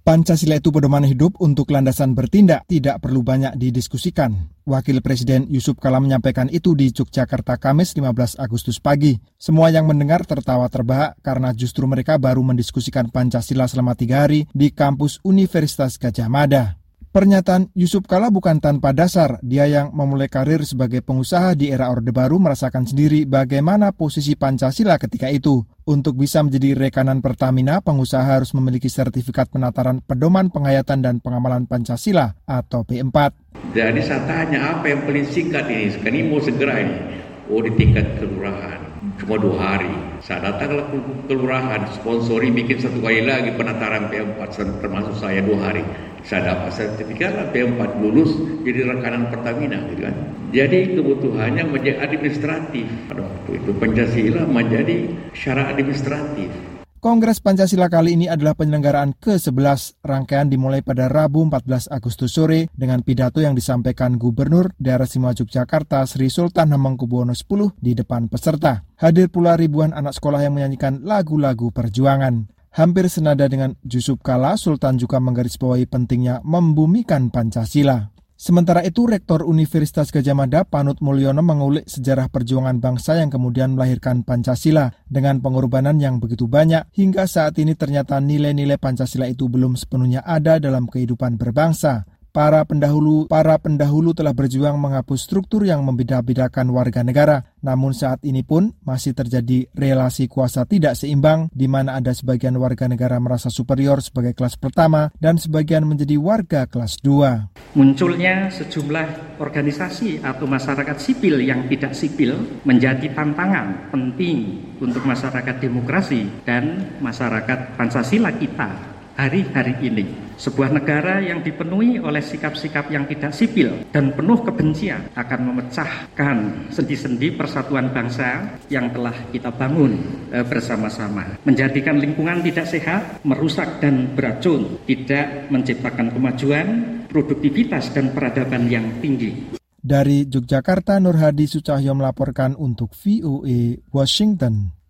Pancasila itu pedoman hidup untuk landasan bertindak, tidak perlu banyak didiskusikan. Wakil Presiden Yusuf Kala menyampaikan itu di Yogyakarta Kamis 15 Agustus pagi. Semua yang mendengar tertawa terbahak karena justru mereka baru mendiskusikan Pancasila selama 3 hari di kampus Universitas Gadjah Mada. Pernyataan Yusuf Kala bukan tanpa dasar. Dia yang memulai karir sebagai pengusaha di era Orde Baru merasakan sendiri bagaimana posisi Pancasila ketika itu. Untuk bisa menjadi rekanan Pertamina, pengusaha harus memiliki sertifikat penataran pedoman penghayatan dan pengamalan Pancasila atau P4. Jadi saya tanya apa yang paling singkat ini? Sekarang ini mau segera ini. Oh, di tingkat kelurahan. Cuma 2 hari. Saya datanglah ke kelurahan, sponsori bikin 1 kali lagi penataran P4 termasuk saya 2 hari. Saya dapat sertifikat P4 lulus jadi rekanan Pertamina gitu kan. Jadi kebutuhannya menjadi administratif. Pada waktu itu Pancasila menjadi syarat administratif. Kongres Pancasila kali ini adalah penyelenggaraan ke-11. Rangkaian dimulai pada Rabu 14 Agustus sore dengan pidato yang disampaikan Gubernur Daerah Istimewa Yogyakarta Sri Sultan Hamengkubuwono X di depan peserta. Hadir pula ribuan anak sekolah yang menyanyikan lagu-lagu perjuangan. Hampir senada dengan Yusuf Kala, Sultan juga menggarisbawahi pentingnya membumikan Pancasila. Sementara itu, Rektor Universitas Gadjah Mada, Panut Mulyono, mengulik sejarah perjuangan bangsa yang kemudian melahirkan Pancasila dengan pengorbanan yang begitu banyak. Hingga saat ini ternyata nilai-nilai Pancasila itu belum sepenuhnya ada dalam kehidupan berbangsa. Para pendahulu telah berjuang menghapus struktur yang membeda-bedakan warga negara. Namun saat ini pun masih terjadi relasi kuasa tidak seimbang di mana ada sebagian warga negara merasa superior sebagai kelas pertama dan sebagian menjadi warga kelas 2. Munculnya sejumlah organisasi atau masyarakat sipil yang tidak sipil menjadi tantangan penting untuk masyarakat demokrasi dan masyarakat Pancasila kita hari-hari ini. Sebuah negara yang dipenuhi oleh sikap-sikap yang tidak sipil dan penuh kebencian akan memecahkan sendi-sendi persatuan bangsa yang telah kita bangun bersama-sama. Menjadikan lingkungan tidak sehat, merusak dan beracun, tidak menciptakan kemajuan, produktivitas dan peradaban yang tinggi. Dari Yogyakarta, Nur Hadi Sucahyo melaporkan untuk VOA Washington.